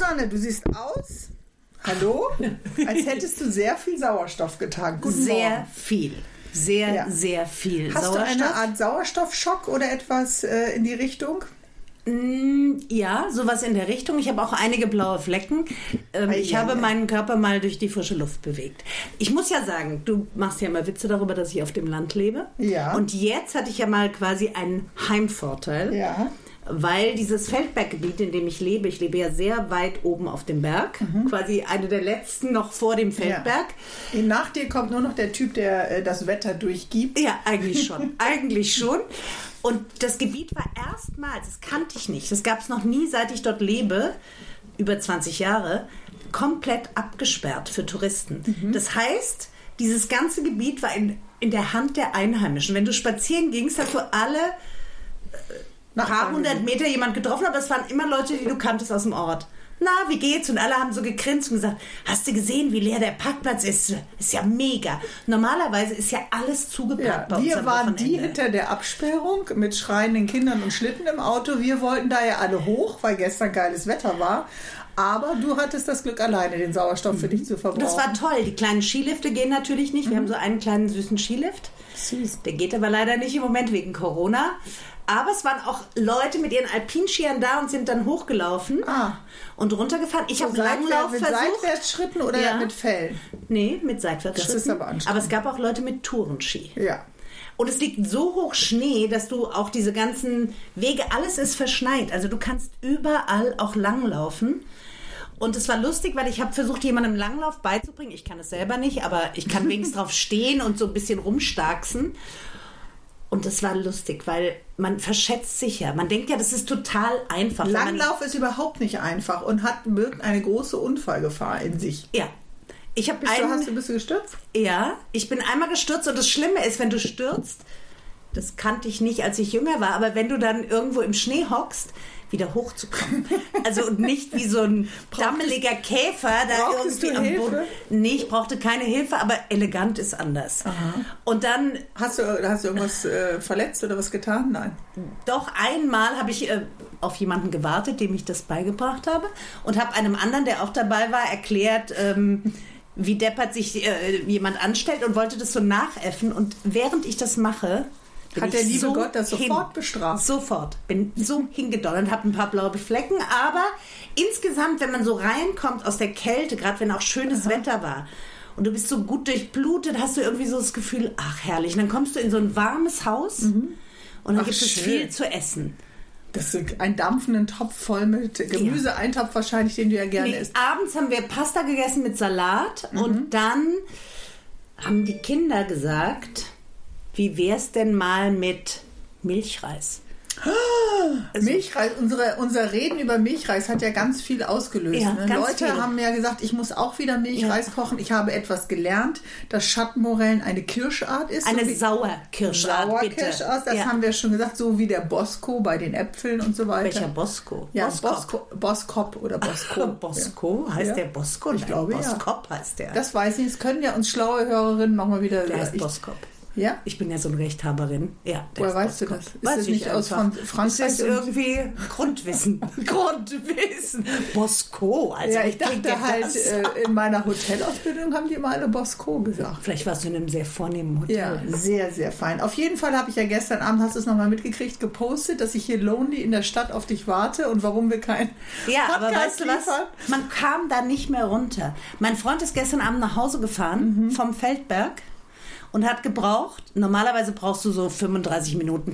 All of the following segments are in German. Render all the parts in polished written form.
Susanne, du siehst aus, hallo, als hättest du sehr viel Sauerstoff getankt. Guten sehr Morgen. Viel. Sehr viel Hast Sauerstoff. du eine Art Sauerstoffschock oder etwas in die Richtung? Ja, sowas in der Richtung. Ich habe auch einige blaue Flecken. Ich habe meinen Körper mal durch die frische Luft bewegt. Ich muss ja sagen, du machst ja mal Witze darüber, dass ich auf dem Land lebe. Ja. Und jetzt hatte ich ja mal quasi einen Heimvorteil. Ja. Weil dieses Feldberggebiet, in dem ich lebe ja sehr weit oben auf dem Berg, quasi eine der letzten noch vor dem Feldberg. Ja. Nach dir kommt nur noch der Typ, der das Wetter durchgibt. Ja, eigentlich schon. Und das Gebiet war erstmals, das kannte ich nicht, das gab es noch nie, seit ich dort lebe, über 20 Jahre, komplett abgesperrt für Touristen. Das heißt, dieses ganze Gebiet war in der Hand der Einheimischen. Wenn du spazieren gingst, hast du alle paar hundert Meter jemand getroffen, aber es waren immer Leute, die du kanntest aus dem Ort. Na, wie geht's? Und alle haben so gegrinst und gesagt, hast du gesehen, wie leer der Parkplatz ist? Ist ja mega. Normalerweise ist ja alles zugeparkt bei uns wir am waren Wochenende. die hinter der Absperrung mit schreienden Kindern und Schlitten im Auto. Wir wollten da ja alle hoch, weil gestern geiles Wetter war. Aber du hattest das Glück, alleine den Sauerstoff für dich zu verbrauchen. Das war toll. Die kleinen Skilifte gehen natürlich nicht. Wir haben so einen kleinen süßen Skilift. Süß. Der geht aber leider nicht im Moment wegen Corona. Aber es waren auch Leute mit ihren Alpinskiern da und sind dann hochgelaufen und runtergefahren. Ich habe Langlauf mit versucht. Seitwärtsschritten oder mit Fällen? Nee, mit Seitwärtsschritten. Das ist aber anstrengend. Aber es gab auch Leute mit Tourenski. Ja. Und es liegt so hoch Schnee, dass du auch diese ganzen Wege, alles ist verschneit. Also du kannst überall auch langlaufen. Und es war lustig, weil ich habe versucht, jemandem Langlauf beizubringen. Ich kann es selber nicht, aber ich kann wenigstens drauf stehen und so ein bisschen rumstarksen. Und das war lustig, weil man verschätzt sich ja. Man denkt ja, das ist total einfach. Langlauf ist überhaupt nicht einfach und birgt eine große Unfallgefahr in sich. Ja. Bist du gestürzt? Ja, ich bin einmal gestürzt und das Schlimme ist, wenn du stürzt, das kannte ich nicht, als ich jünger war, aber wenn du dann irgendwo im Schnee hockst, wieder hochzukommen. Also und nicht wie so ein dammeliger Käfer da irgendwie am Boden. Nee, ich brauchte keine Hilfe, aber elegant ist anders. Aha. Und dann... Hast du irgendwas verletzt oder was getan? Nein. Doch, einmal habe ich auf jemanden gewartet, dem ich das beigebracht habe und habe einem anderen, der auch dabei war, erklärt, wie deppert sich jemand anstellt und wollte das so nachäffen. Und während ich das mache... Hat der liebe Gott das sofort bestraft? Sofort. Bin so hingedonnert, habe ein paar blaue Flecken, aber insgesamt, wenn man so reinkommt aus der Kälte, gerade wenn auch schönes Wetter war und du bist so gut durchblutet, hast du irgendwie so das Gefühl, ach herrlich. Und dann kommst du in so ein warmes Haus und dann gibt es viel zu essen. Das ist ein dampfenden Topf voll mit Gemüseeintopf wahrscheinlich, den du ja gerne isst. Abends haben wir Pasta gegessen mit Salat und dann haben die Kinder gesagt... Wie wär's denn mal mit Milchreis? Milchreis, unser Reden über Milchreis hat ja ganz viel ausgelöst. Ja, ne? ganz Leute viel. haben ja gesagt, ich muss auch wieder Milchreis kochen. Ich habe etwas gelernt, dass Schattenmorellen eine Kirschart ist. Eine Sauerkirschart, Sauerkirschart, das haben wir schon gesagt, so wie der Bosco bei den Äpfeln und so weiter. Welcher Bosco? Ja, Boskop oder Bosco. Bosco? Heißt der Bosco? Ich glaube, Boskop heißt der. Das weiß ich, das können ja uns schlaue Hörerinnen nochmal wieder... Der heißt Boskop. Ja? Ich bin ja so eine Rechthaberin. Ja, woher weißt du das? Ist das nicht aus von Frankreich? Das ist irgendwie Grundwissen. Grundwissen. Bosco. Also ja, ich dachte halt, in meiner Hotelausbildung haben die immer alle Bosco gesagt. Vielleicht warst du in einem sehr vornehmen Hotel. Ja, sehr, sehr fein. Auf jeden Fall habe ich ja gestern Abend, hast du es nochmal mitgekriegt, gepostet, dass ich hier lonely in der Stadt auf dich warte und warum wir kein Ja, Podcast aber weißt du was? Man kam da nicht mehr runter. Mein Freund ist gestern Abend nach Hause gefahren vom Feldberg. Und hat gebraucht, normalerweise brauchst du so 35 Minuten.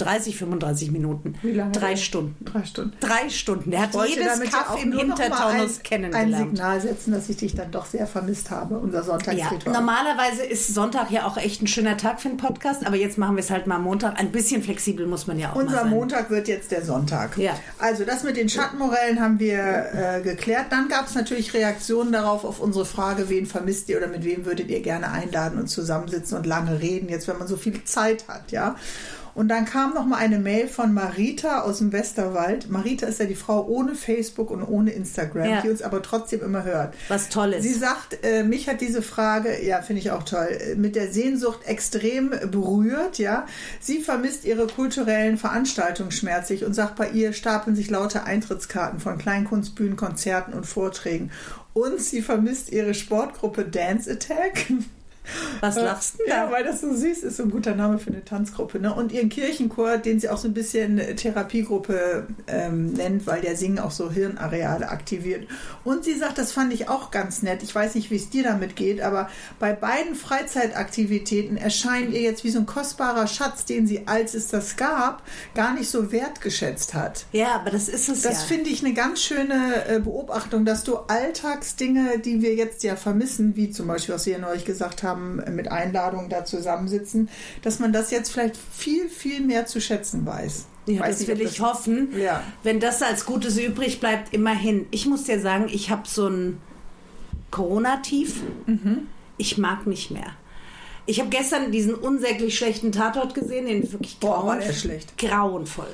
Wie lange? 3 Stunden. 3 Stunden. 3 Stunden. Der hat jedes Kaff im Hintertaunus kennengelernt. Ein Signal setzen, dass ich dich dann doch sehr vermisst habe, unser Sonntagsritual. Ja, normalerweise ist Sonntag ja auch echt ein schöner Tag für einen Podcast, aber jetzt machen wir es halt mal Montag. Ein bisschen flexibel muss man ja auch mal sein. Unser Montag wird jetzt der Sonntag. Ja. Also das mit den Schattenmorellen haben wir geklärt. Dann gab es natürlich Reaktionen darauf, auf unsere Frage, wen vermisst ihr oder mit wem würdet ihr gerne einladen und zusammensitzen und lange reden, jetzt wenn man so viel Zeit hat, ja. Und dann kam noch mal eine Mail von Marita aus dem Westerwald. Marita ist ja die Frau ohne Facebook und ohne Instagram, die uns aber trotzdem immer hört. Was toll ist. Sie sagt, mich hat diese Frage, ja, finde ich auch toll, mit der Sehnsucht extrem berührt, ja. Sie vermisst ihre kulturellen Veranstaltungen schmerzlich und sagt, bei ihr stapeln sich lauter Eintrittskarten von Kleinkunstbühnen, Konzerten und Vorträgen. Und sie vermisst ihre Sportgruppe Dance Attack. Was lachst du da? Ja, weil das so süß ist, so ein guter Name für eine Tanzgruppe. Ne? Und ihren Kirchenchor, den sie auch so ein bisschen Therapiegruppe nennt, weil der Singen auch so Hirnareale aktiviert. Und sie sagt, das fand ich auch ganz nett. Ich weiß nicht, wie es dir damit geht, aber bei beiden Freizeitaktivitäten erscheint ihr jetzt wie so ein kostbarer Schatz, den sie, als es das gab, gar nicht so wertgeschätzt hat. Ja, aber das ist es Das finde ich eine ganz schöne Beobachtung, dass du Alltagsdinge, die wir jetzt ja vermissen, wie zum Beispiel, was wir ja neulich gesagt haben, mit Einladungen da zusammensitzen, dass man das jetzt vielleicht viel, viel mehr zu schätzen weiß. Ja, das will ich hoffen. Ja. Wenn das als Gutes übrig bleibt, immerhin. Ich muss dir sagen, ich habe so ein Corona-Tief. Ich mag nicht mehr. Ich habe gestern diesen unsäglich schlechten Tatort gesehen, den wirklich war der schlecht. Grauenvoll,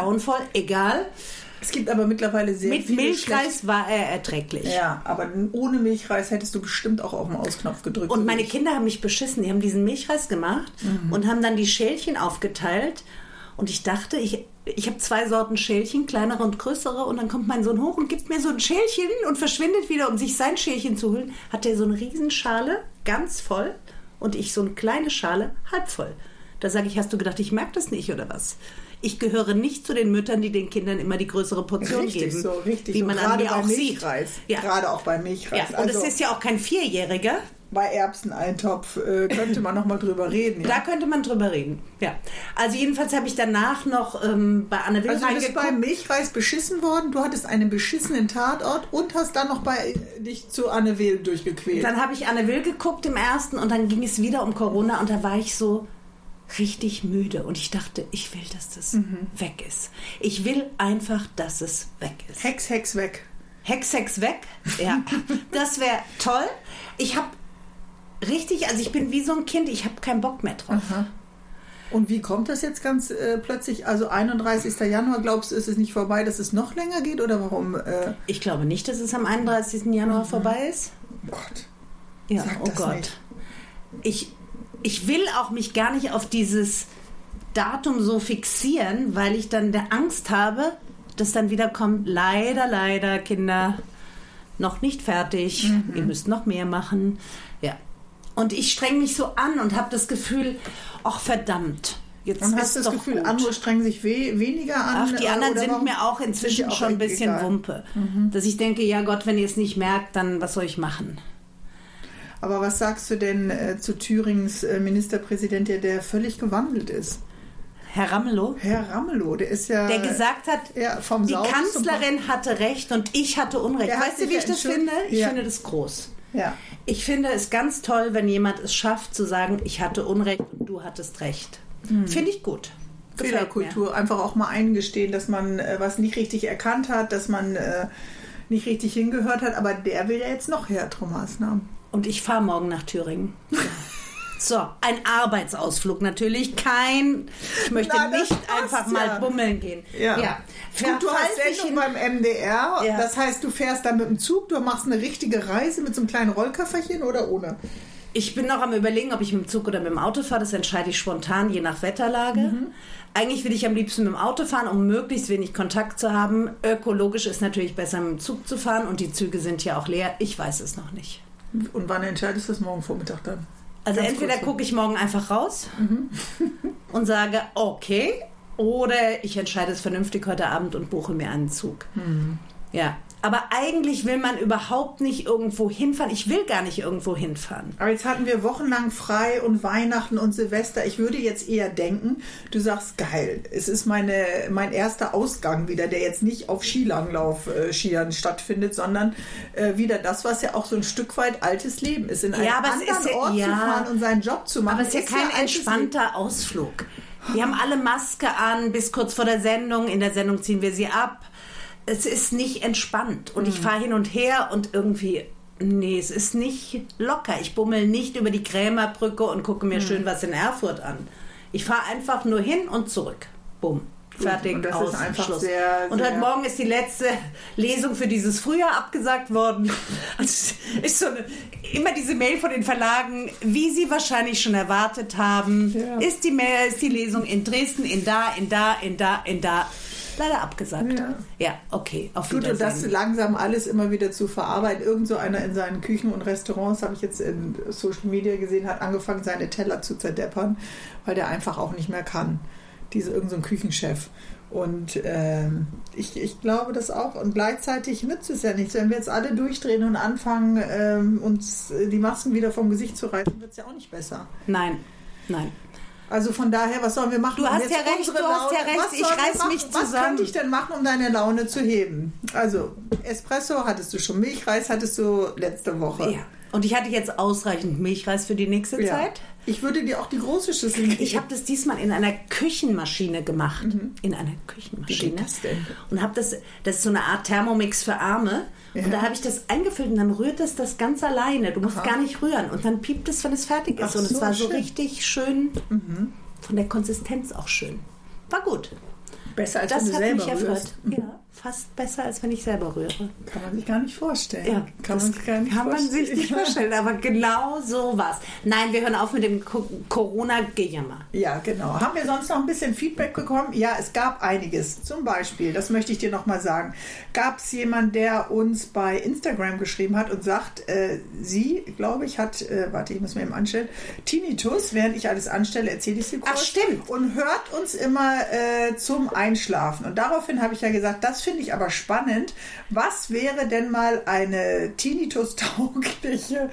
egal. Es gibt aber mittlerweile sehr Mit viele Milchreis war er erträglich. Ja, aber ohne Milchreis hättest du bestimmt auch auf den Ausknopf gedrückt. Und meine Kinder haben mich beschissen. Die haben diesen Milchreis gemacht und haben dann die Schälchen aufgeteilt. Und ich dachte, ich habe 2 Sorten Schälchen, kleinere und größere. Und dann kommt mein Sohn hoch und gibt mir so ein Schälchen und verschwindet wieder, um sich sein Schälchen zu holen. Hat er so eine Riesenschale, ganz voll. Und ich so eine kleine Schale, halb voll. Da sage ich, hast du gedacht, ich mag das nicht oder was? Ich gehöre nicht zu den Müttern, die den Kindern immer die größere Portion geben. Richtig wie so. man an mir auch sieht. Ja. Gerade auch beim Milchreis. Ja, und es ist ja auch kein 4-Jähriger. Bei Erbseneintopf könnte man noch mal drüber reden. Ja? Da könnte man drüber reden, ja. Also jedenfalls habe ich danach noch bei Anne Will reingeguckt. Also du bist beim reingeguckt. Milchreis beschissen worden, du hattest einen beschissenen Tatort und hast dann noch bei dich zu Anne Will durchgequält. Dann habe ich Anne Will geguckt im ersten und dann ging es wieder um Corona und da war ich so richtig müde und ich dachte, ich will, dass das weg ist. Ich will einfach, dass es weg ist. Hex weg. Hex weg, ja. Das wäre toll. Ich habe richtig, also ich bin wie so ein Kind, ich habe keinen Bock mehr drauf. Aha. Und wie kommt das jetzt ganz plötzlich? Also 31. Januar, glaubst du, ist es nicht vorbei, dass es noch länger geht oder warum? Ich glaube nicht, dass es am 31. Januar vorbei ist. Oh Gott. Ja, Sag oh das Gott. nicht. Ich will auch mich gar nicht auf dieses Datum so fixieren, weil ich dann der Angst habe, dass dann wieder kommt, leider, Kinder, noch nicht fertig, ihr müsst noch mehr machen. Ja. Und ich streng mich so an und habe das Gefühl, ach verdammt, jetzt und ist hast du das doch Gefühl, gut. andere strengen sich weniger an? Ach, die anderen oder sind warum? mir auch inzwischen auch schon ein bisschen egal. Wumpe. Dass ich denke, ja Gott, wenn ihr es nicht merkt, dann was soll ich machen? Aber was sagst du denn zu Thüringens Ministerpräsident, der völlig gewandelt ist? Herr Ramelow? Herr Ramelow, der ist ja... Der gesagt hat, ja, vom die Saus Kanzlerin hatte recht und ich hatte Unrecht. Der hat Weißt du, sich wie ja ich das entschuldigt. finde? Ich Ja. finde das groß. Ja. Ich finde es ganz toll, wenn jemand es schafft, zu sagen, ich hatte Unrecht und du hattest Recht. Finde ich gut. Gefällt Fehlerkultur, einfach auch mal eingestehen, dass man was nicht richtig erkannt hat, dass man nicht richtig hingehört hat, aber der will ja jetzt noch härtere Maßnahmen. Und ich fahre morgen nach Thüringen. So, ein Arbeitsausflug natürlich. Ich möchte Na, das nicht passt einfach ja. mal bummeln gehen. Ja. Gut, du hast Falls ich Sendung beim MDR, Ja. das heißt, du fährst da mit dem Zug, du machst eine richtige Reise mit so einem kleinen Rollköfferchen oder ohne? Ich bin noch am Überlegen, ob ich mit dem Zug oder mit dem Auto fahre. Das entscheide ich spontan, je nach Wetterlage. Eigentlich will ich am liebsten mit dem Auto fahren, um möglichst wenig Kontakt zu haben. Ökologisch ist natürlich besser, mit dem Zug zu fahren. Und die Züge sind ja auch leer. Ich weiß es noch nicht. Und wann entscheidest du das morgen Vormittag dann? Also Ganz entweder kurz. gucke ich morgen einfach raus und sage, okay, oder ich entscheide es vernünftig heute Abend und buche mir einen Zug. Ja, aber eigentlich will man überhaupt nicht irgendwo hinfahren. Ich will gar nicht irgendwo hinfahren. Aber jetzt hatten wir wochenlang frei und Weihnachten und Silvester. Ich würde jetzt eher denken, du sagst, geil, es ist mein erster Ausgang wieder, der jetzt nicht auf Skilanglauf-Skiern stattfindet, sondern wieder das, was ja auch so ein Stück weit altes Leben ist. In einen Ja, aber es anderen ist ja- Ort ja. zu fahren und seinen Job zu machen. Aber es ist ja kein altes entspannter Ausflug. Wir haben alle Maske an bis kurz vor der Sendung. In der Sendung ziehen wir sie ab. Es ist nicht entspannt. Und ich fahre hin und her und irgendwie, nee, es ist nicht locker. Ich bummel nicht über die Krämerbrücke und gucke mir schön was in Erfurt an. Ich fahre einfach nur hin und zurück. Bumm. Fertig, und das aus, ist einfach Schluss. sehr, und heute Morgen ist die letzte Lesung für dieses Frühjahr abgesagt worden. Also ist immer diese Mail von den Verlagen, wie Sie wahrscheinlich schon erwartet haben, ist die Lesung in Dresden, in da. Leider abgesagt. Ja, okay, auf Wiedersehen. Und das langsam alles immer wieder zu verarbeiten. Irgend so einer in seinen Küchen und Restaurants, habe ich jetzt in Social Media gesehen, hat angefangen, seine Teller zu zerdeppern, weil der einfach auch nicht mehr kann. Irgend so ein Küchenchef. Und ich glaube das auch. Und gleichzeitig nützt es ja nichts. Wenn wir jetzt alle durchdrehen und anfangen, uns die Masken wieder vom Gesicht zu reißen, wird es ja auch nicht besser. Nein. Also von daher, was sollen wir machen? Du hast ja recht, ich reiß mich zusammen. Was könnte ich denn machen, um deine Laune zu heben? Also Espresso hattest du schon, Milchreis hattest du letzte Woche. Ja. Und ich hatte jetzt ausreichend Milchreis für die nächste Zeit. Ich würde dir auch die große Schüssel geben. Ich habe das diesmal in einer Küchenmaschine gemacht. In einer Küchenmaschine. Wie geht das denn? Und habe das ist so eine Art Thermomix für Arme. Ja. Und da habe ich das eingefüllt und dann rührt es das ganz alleine. Du musst gar nicht rühren. Und dann piept es, wenn es fertig ist. Und es war so richtig schön, von der Konsistenz auch schön. War gut. Besser als wenn du selber rührst. Das hat mich erfreut. Ja, fast besser, als wenn ich selber rühre. Kann man sich gar nicht vorstellen. Ja, kann man sich nicht vorstellen, aber genau so war's. Nein, wir hören auf mit dem Corona-Gejammer. Ja, genau. Haben wir sonst noch ein bisschen Feedback bekommen? Ja, es gab einiges. Zum Beispiel, das möchte ich dir nochmal sagen, gab es jemanden, der uns bei Instagram geschrieben hat und sagt, sie, glaube ich, hat, ich muss mir eben anstellen, Tinnitus, während ich alles anstelle, erzähle ich sie kurz. Ach, stimmt. Und hört uns immer zum Einschlafen. Und daraufhin habe ich ja gesagt, das finde ich aber spannend. Was wäre denn mal eine Tinnitus-taugliche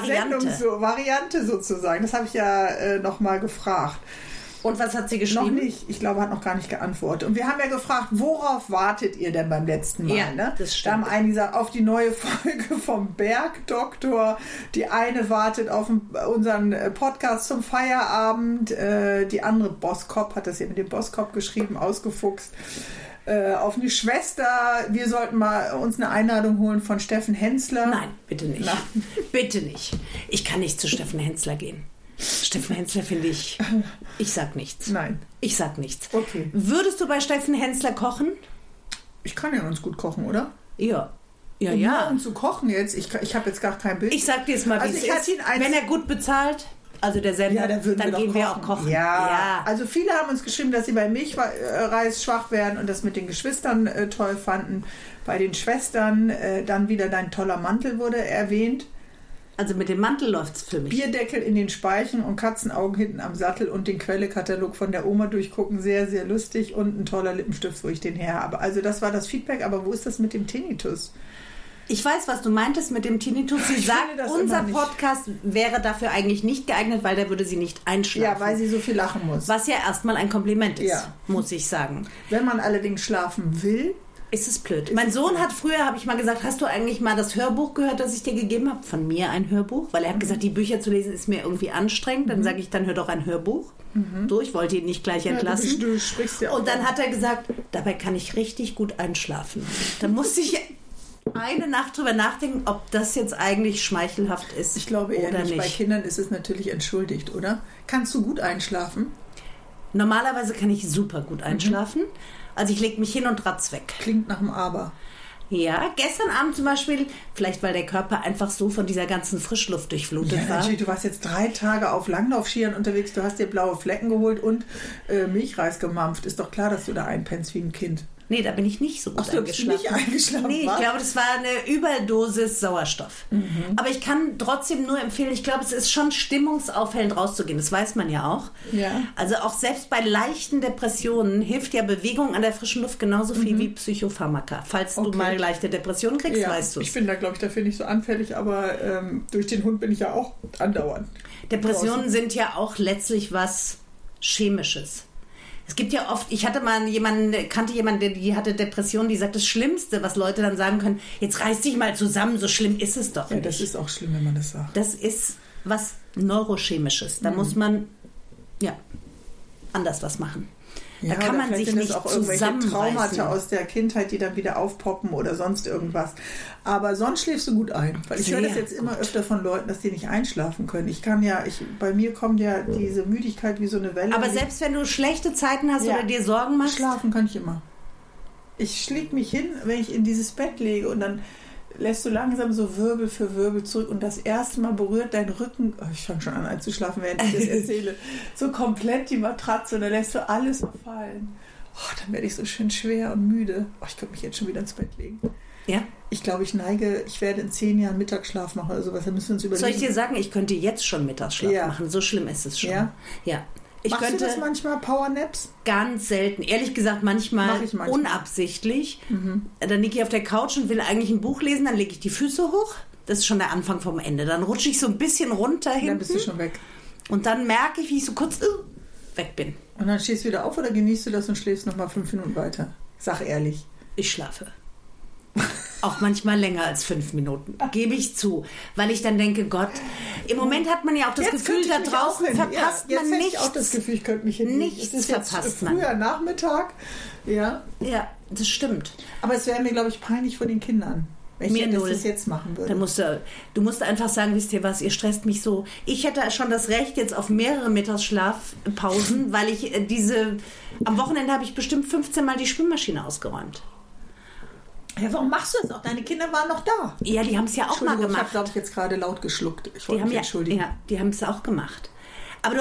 Variante sozusagen? Das habe ich ja nochmal gefragt. Und was hat sie geschrieben? Noch nicht. Ich glaube, hat noch gar nicht geantwortet. Und wir haben ja gefragt, worauf wartet ihr denn beim letzten Mal? Ja, ne? Das stimmt. Da haben einige gesagt, auf die neue Folge vom Bergdoktor. Die eine wartet auf unseren Podcast zum Feierabend. Die andere, Boskop, hat das hier mit dem Boskop geschrieben, ausgefuchst. Auf eine Schwester. Wir sollten mal uns eine Einladung holen von Steffen Hensler. Nein, bitte nicht. Nein. Bitte nicht. Ich kann nicht zu Steffen Hensler gehen. Steffen Hensler finde ich sag nichts. Nein. Ich sag nichts. Okay. Würdest du bei Steffen Hensler kochen? Ich kann ja ganz gut kochen, oder? Ja. Um zu kochen jetzt, ich habe jetzt gar kein Bild. Ich sag dir jetzt mal, wie es ist. Wenn er gut bezahlt, also der Sender, dann gehen wir auch kochen. Ja. Also viele haben uns geschrieben, dass sie bei Milchreis schwach werden und das mit den Geschwistern toll fanden. Bei den Schwestern dann wieder dein toller Mantel wurde erwähnt. Also mit dem Mantel läuft es für mich. Bierdeckel in den Speichen und Katzenaugen hinten am Sattel und den Quellekatalog von der Oma durchgucken. Sehr, sehr lustig und ein toller Lippenstift, wo ich den her habe. Also das war das Feedback, aber wo ist das mit dem Tinnitus? Ich weiß, was du meintest mit dem Tinnitus. Sie sagt, unser Podcast wäre dafür eigentlich nicht geeignet, weil der würde sie nicht einschlafen. Ja, weil sie so viel lachen muss. Was ja erstmal ein Kompliment ist, muss ich sagen. Wenn man allerdings schlafen will, ist es blöd. Mein Sohn hat früher, habe ich mal gesagt, hast du eigentlich mal das Hörbuch gehört, das ich dir gegeben habe? Von mir ein Hörbuch? Weil er hat gesagt, die Bücher zu lesen ist mir irgendwie anstrengend. Dann sage ich, dann hör doch ein Hörbuch. So, ich wollte ihn nicht gleich entlassen. Du sprichst ja auch. Und dann hat er gesagt, dabei kann ich richtig gut einschlafen. Da musste ich eine Nacht drüber nachdenken, ob das jetzt eigentlich schmeichelhaft ist. Ich glaube eher nicht. Bei Kindern ist es natürlich entschuldigt, oder? Kannst du gut einschlafen? Normalerweise kann ich super gut einschlafen. Also ich lege mich hin und ratz weg. Klingt nach einem Aber. Ja, gestern Abend zum Beispiel, vielleicht weil der Körper einfach so von dieser ganzen Frischluft durchflutet war. Natürlich, du warst jetzt 3 Tage auf Langlaufskiern unterwegs, du hast dir blaue Flecken geholt und Milchreis gemampft. Ist doch klar, dass du da einpennst wie ein Kind. Nee, da bin ich nicht so gut eingeschlafen. Nicht eingeschlafen? Nee, ich glaube, das war eine Überdosis Sauerstoff. Aber ich kann trotzdem nur empfehlen, ich glaube, es ist schon stimmungsaufhellend rauszugehen. Das weiß man ja auch. Ja. Also auch selbst bei leichten Depressionen hilft ja Bewegung an der frischen Luft genauso viel wie Psychopharmaka. Falls du mal leichte Depressionen kriegst, weißt du es. Ich bin da, glaube ich, dafür nicht so anfällig, aber durch den Hund bin ich ja auch andauernd. Depressionen sind ja auch letztlich was Chemisches. Es gibt ja oft, ich kannte jemanden, die hatte Depressionen, die sagt, das Schlimmste, was Leute dann sagen können, jetzt reiß dich mal zusammen, so schlimm ist es doch nicht. Ja, das ist auch schlimm, wenn man das sagt. Das ist was Neurochemisches. Da muss man, anders was machen. Ja, da kann man sich nicht auch irgendwelche zusammenreißen. Traumata aus der Kindheit, die dann wieder aufpoppen oder sonst irgendwas. Aber sonst schläfst du gut ein. Weil ich höre das jetzt immer öfter von Leuten, dass die nicht einschlafen können. Bei mir kommt ja diese Müdigkeit wie so eine Welle. Aber selbst wenn du schlechte Zeiten hast oder dir Sorgen machst? Schlafen kann ich immer. Ich schläge mich hin, wenn ich in dieses Bett lege und dann lässt du langsam so Wirbel für Wirbel zurück und das erste Mal berührt dein Rücken, ich fange schon an einzuschlafen, während ich das erzähle, so komplett die Matratze und dann lässt du alles so fallen. Dann werde ich so schön schwer und müde. Ich könnte mich jetzt schon wieder ins Bett legen. Ja? Ich glaube, ich werde in 10 Jahren Mittagsschlaf machen oder sowas. Da müssen wir uns überlegen. Soll ich dir sagen, ich könnte jetzt schon Mittagsschlaf machen. So schlimm ist es schon. Ja. Machst du das manchmal, Powernaps? Ganz selten. Ehrlich gesagt, manchmal unabsichtlich. Dann liege ich auf der Couch und will eigentlich ein Buch lesen, dann lege ich die Füße hoch. Das ist schon der Anfang vom Ende. Dann rutsche ich so ein bisschen runter hinten. Dann bist du schon weg. Und dann merke ich, wie ich so kurz weg bin. Und dann stehst du wieder auf oder genießt du das und schläfst nochmal 5 Minuten weiter? Sag ehrlich. Ich schlafe. Auch manchmal länger als 5 Minuten, gebe ich zu. Weil ich dann denke, Gott, im Moment hat man ja auch das Gefühl, da draußen verpasst man nichts. Jetzt hätte ich auch das Gefühl, ich könnte mich hinlegen. Nichts verpasst man. Früher Nachmittag, Ja, das stimmt. Aber es wäre mir, glaube ich, peinlich vor den Kindern, wenn ich das jetzt machen würde. Du musst einfach sagen, wisst ihr was, ihr stresst mich so. Ich hätte schon das Recht jetzt auf mehrere Mittagsschlafpausen, weil ich am Wochenende habe ich bestimmt 15 Mal die Spülmaschine ausgeräumt. Ja, warum machst du das auch? Deine Kinder waren noch da. Ja, die haben es ja auch mal gemacht. Ich habe, glaube ich, jetzt gerade laut geschluckt. Ich wollte mich entschuldigen. Ja, die haben es auch gemacht. Aber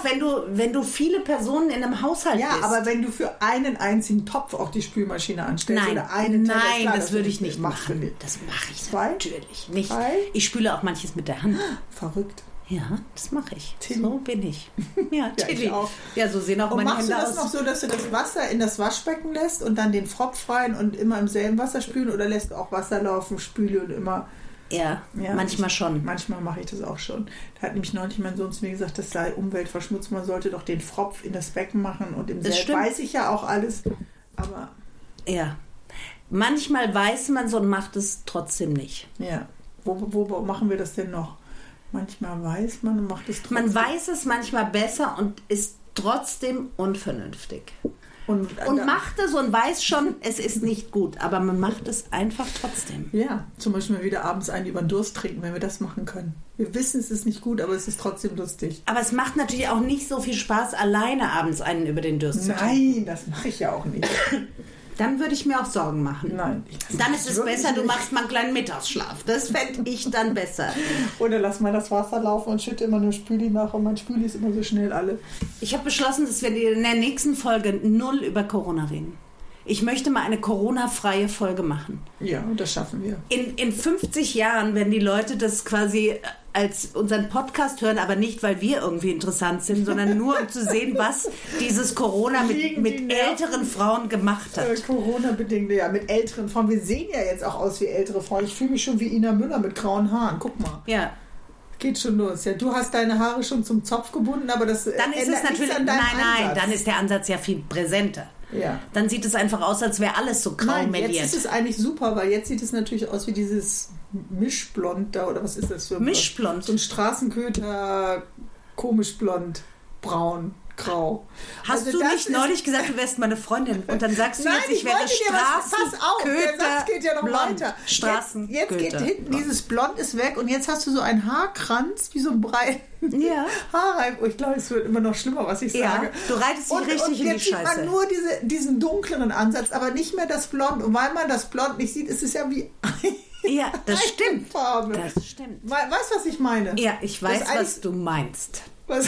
wenn du viele Personen in einem Haushalt bist. Ja, aber wenn du für einen einzigen Topf auch die Spülmaschine anstellst oder einen Teller, Nein, klar, das würde ich nicht machen. Nicht. Das mache ich 2? Natürlich nicht. 3? Ich spüle auch manches mit der Hand. Verrückt. Ja, das mache ich. Tilly. So bin ich. Ja, Tilly. Ich auch. Ja, so sehen auch meine Hände aus. Und machst du das noch so, dass du das Wasser in das Waschbecken lässt und dann den Pfropf rein und immer im selben Wasser spülen oder lässt du auch Wasser laufen, spüle und immer... Ja, manchmal schon. Manchmal mache ich das auch schon. Da hat nämlich neulich mein Sohn zu mir gesagt, das sei umweltverschmutzt, man sollte doch den Pfropf in das Becken machen und im selben weiß ich ja auch alles, aber... Ja, manchmal weiß man so und macht es trotzdem nicht. Ja, wo machen wir das denn noch? Manchmal weiß man und macht es trotzdem. Man weiß es manchmal besser und ist trotzdem unvernünftig. Und macht es und weiß schon, es ist nicht gut, aber man macht es einfach trotzdem. Ja, zum Beispiel wieder abends einen über den Durst trinken, wenn wir das machen können. Wir wissen, es ist nicht gut, aber es ist trotzdem lustig. Aber es macht natürlich auch nicht so viel Spaß, alleine abends einen über den Durst zu trinken. Nein, das mache ich ja auch nicht. Dann würde ich mir auch Sorgen machen. Nein. Dann ist es besser, du machst mal einen kleinen Mittagsschlaf. Das fände ich dann besser. Oder lass mal das Wasser laufen und schütte immer nur Spüli nach und mein Spüli ist immer so schnell alle. Ich habe beschlossen, dass wir in der nächsten Folge 0 über Corona reden. Ich möchte mal eine Corona-freie Folge machen. Ja, und das schaffen wir. In 50 Jahren, wenn die Leute das quasi als unseren Podcast hören, aber nicht, weil wir irgendwie interessant sind, sondern nur, um zu sehen, was dieses Corona mit älteren Frauen gemacht hat. Corona-bedingt, ja, mit älteren Frauen. Wir sehen ja jetzt auch aus wie ältere Frauen. Ich fühle mich schon wie Ina Müller mit grauen Haaren. Guck mal. Ja. Geht schon los. Ja, du hast deine Haare schon zum Zopf gebunden, aber das dann ist es natürlich nein, dann ist der Ansatz ja viel präsenter. Ja. Dann sieht es einfach aus, als wäre alles so grau meliert. Jetzt ist es eigentlich super, weil jetzt sieht es natürlich aus wie dieses Mischblond da, oder was ist das für ein Mischblond? So ein Straßenköter, komisch blond, braun, grau. Hast du nicht neulich gesagt, du wärst meine Freundin und dann sagst du jetzt, ich wäre Straßenköter, der Satz geht ja noch blond. weiter. Straßenköter. Jetzt geht hinten dieses Blond ist weg und jetzt hast du so einen Haarkranz, wie so ein Brei. Ja. Haarreif. Oh, ich glaube, es wird immer noch schlimmer, was ich sage. Du reitest dich richtig in die Scheiße. Jetzt sieht man nur diesen dunkleren Ansatz, aber nicht mehr das Blond. Und weil man das Blond nicht sieht, ist es ja wie ja, das stimmt. Farbe. Das stimmt. Weißt du, was ich meine? Ja, ich weiß, was du meinst. Was?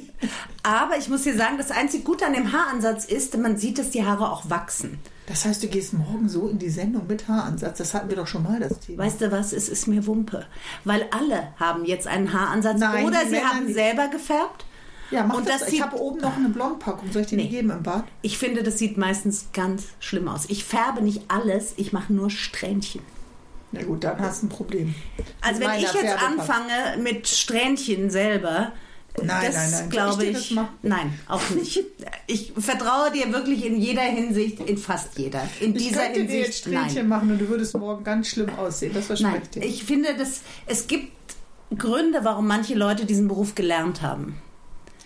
Aber ich muss dir sagen, das einzige Gute an dem Haaransatz ist, man sieht, dass die Haare auch wachsen. Das heißt, du gehst morgen so in die Sendung mit Haaransatz. Das hatten wir doch schon mal, das Thema. Weißt du was? Es ist mir Wumpe. Weil alle haben jetzt einen Haaransatz. Nein, oder sie haben selber gefärbt. Ja, mach das. Ich habe oben noch eine Blondpackung. Soll ich die geben im Bad? Ich finde, das sieht meistens ganz schlimm aus. Ich färbe nicht alles, ich mache nur Strähnchen. Na gut, dann hast du ein Problem. Also wenn ich jetzt anfange mit Strähnchen selber... Nein. Glaube ich. Nein, auch nicht. Ich vertraue dir wirklich in jeder Hinsicht, in fast jeder. In dieser Hinsicht. Ich könnte dir jetzt Strähnchen machen und du würdest morgen ganz schlimm aussehen. Das verspreche ich dir. Ich finde, es gibt Gründe, warum manche Leute diesen Beruf gelernt haben.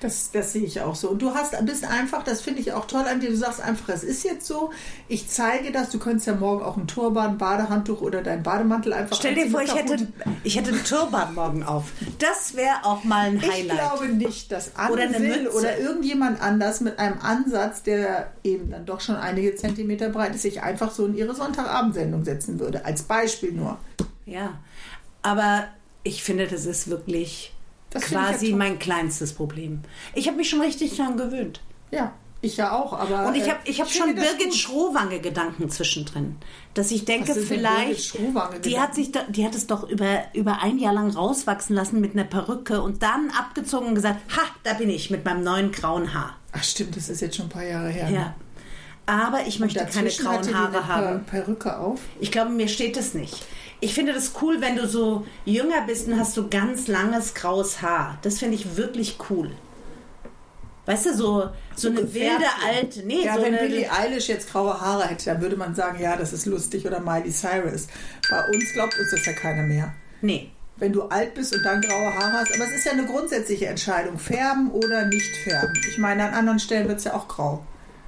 Das sehe ich auch so. Und du bist einfach, das finde ich auch toll an dir, du sagst einfach, es ist jetzt so, ich zeige das, du könntest ja morgen auch ein Turban, Badehandtuch oder deinen Bademantel einfach Stell dir vor, ich hätte einen Turban morgen auf. Das wäre auch mal ein Highlight. Ich glaube nicht, dass Anne oder Will oder irgendjemand anders mit einem Ansatz, der eben dann doch schon einige Zentimeter breit ist, sich einfach so in ihre Sonntagabendsendung setzen würde. Als Beispiel nur. Ja, aber ich finde, das ist wirklich... Das quasi mein kleinstes Problem. Ich habe mich schon richtig daran gewöhnt. Ja, ich ja auch. Aber und ich hab schon Birgit Schrowange-Gedanken zwischendrin. Dass ich denke, vielleicht, die hat es doch über ein Jahr lang rauswachsen lassen mit einer Perücke und dann abgezogen und gesagt, ha, da bin ich mit meinem neuen grauen Haar. Ach stimmt, das ist jetzt schon ein paar Jahre her. Ja. Ne? Aber ich möchte keine grauen Haare haben. Perücke auf? Ich glaube, mir steht es nicht. Ich finde das cool, wenn du so jünger bist und hast so ganz langes graues Haar. Das finde ich wirklich cool. Weißt du, so eine wilde alte... Nee, ja, so wenn Billie Eilish jetzt graue Haare hätte, dann würde man sagen, ja, das ist lustig. Oder Miley Cyrus. Bei uns glaubt uns das ja keiner mehr. Nee. Wenn du alt bist und dann graue Haare hast. Aber es ist ja eine grundsätzliche Entscheidung. Färben oder nicht färben. Ich meine, an anderen Stellen wird es ja auch grau.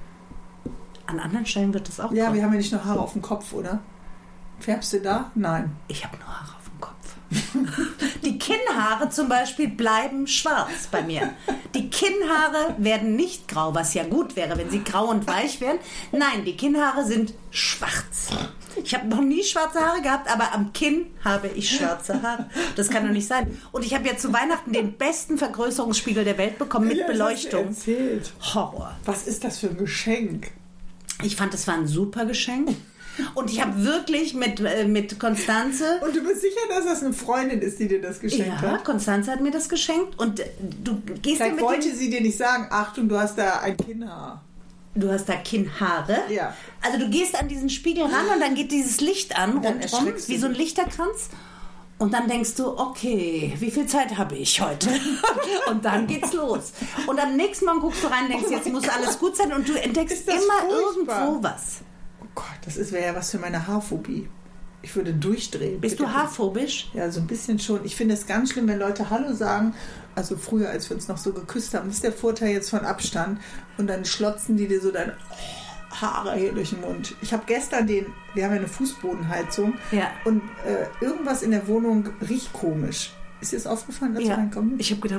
An anderen Stellen wird es auch grau? Ja, wir haben ja nicht nur Haare auf dem Kopf, oder? Färbst du da? Nein. Ich habe nur Haare auf dem Kopf. Die Kinnhaare zum Beispiel bleiben schwarz bei mir. Die Kinnhaare werden nicht grau, was ja gut wäre, wenn sie grau und weich wären. Nein, die Kinnhaare sind schwarz. Ich habe noch nie schwarze Haare gehabt, aber am Kinn habe ich schwarze Haare. Das kann doch nicht sein. Und ich habe ja zu Weihnachten den besten Vergrößerungsspiegel der Welt bekommen mit Beleuchtung. Hast du erzählt. Horror. Was ist das für ein Geschenk? Ich fand, es war ein super Geschenk. Und ich habe wirklich mit Konstanze... Und du bist sicher, dass das eine Freundin ist, die dir das geschenkt hat? Ja, Konstanze hat mir das geschenkt. Und du gehst Vielleicht wollte sie dir nicht sagen, Achtung, du hast da ein Kinnhaar. Du hast da Kinnhaare. Ja. Also du gehst an diesen Spiegel ran und dann geht dieses Licht an, rundherum, wie so ein Lichterkranz. Und dann denkst du, okay, wie viel Zeit habe ich heute? Und dann geht's los. Und am nächsten Mal guckst du rein und denkst, jetzt muss alles gut sein. Und du entdeckst immer furchtbar? Irgendwo was. Oh Gott, das wäre ja was für meine Haarphobie. Ich würde durchdrehen. Bist du haarphobisch? Ja, so ein bisschen schon. Ich finde es ganz schlimm, wenn Leute Hallo sagen. Also früher, als wir uns noch so geküsst haben, das ist der Vorteil jetzt von Abstand. Und dann schlotzen die dir so deine Haare hier durch den Mund. Ich habe gestern wir haben ja eine Fußbodenheizung. Ja. Und irgendwas in der Wohnung riecht komisch. Ist dir das aufgefallen, dass du reinkommst? Ich habe gedacht,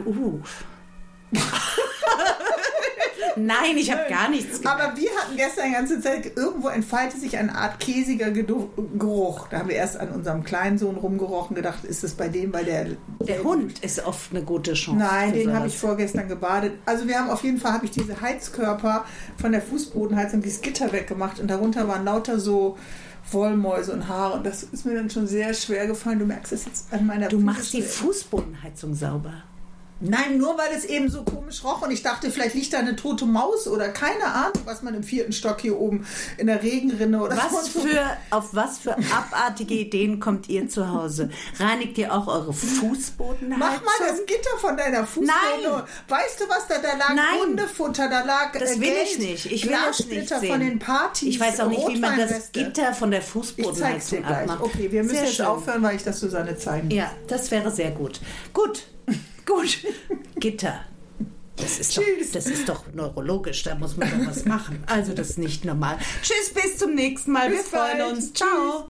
Nein, ich habe gar nichts gedacht. Aber wir hatten gestern die ganze Zeit, irgendwo entfaltet sich eine Art käsiger Geruch. Da haben wir erst an unserem kleinen Sohn rumgerochen, gedacht, ist das bei dem, weil der Hund ist oft eine gute Chance. Nein, den habe ich vorgestern gebadet. Also wir haben auf jeden Fall, habe ich diese Heizkörper von der Fußbodenheizung, dieses Gitter weggemacht und darunter waren lauter so Wollmäuse und Haare. Und das ist mir dann schon sehr schwer gefallen. Du merkst es jetzt an meiner Du machst die Fußbodenheizung sauber. Nein, nur weil es eben so komisch roch und ich dachte, vielleicht liegt da eine tote Maus oder keine Ahnung, was man im 4. Stock hier oben in der Regenrinne oder so. Auf was für abartige Ideen kommt ihr zu Hause? Reinigt ihr auch eure Fußbodenheizung? Mach mal das Gitter von deiner Fußboden. Nein. Weißt du, was da lag? Nein. Hundefutter, da lag das will ich nicht. Ich will das nicht sehen. Von den Partys. Ich weiß auch nicht, wie man das Gitter von der Fußbodenheizung abmacht. Okay, wir müssen jetzt aufhören, weil ich das Susanne zeigen muss. Ja, das wäre sehr gut. Gut. Gitter. Das ist doch neurologisch, da muss man doch was machen. Also das ist nicht normal. Tschüss, bis zum nächsten Mal. Wir freuen uns. Ciao.